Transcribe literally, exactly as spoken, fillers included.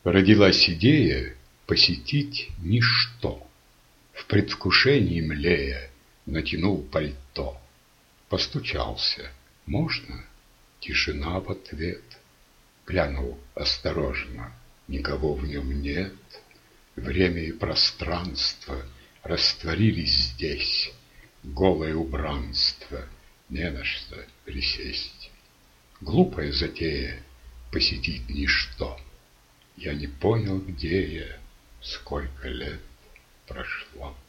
Родилась идея посетить ничто. В предвкушении млея натянул пальто. Постучался. Можно? Тишина в ответ. Глянул осторожно. Никого в нем нет. Время и пространство растворились здесь. Голое убранство, не на что присесть. Глупая затея посетить ничто. Я не понял, где я, сколько лет прошло.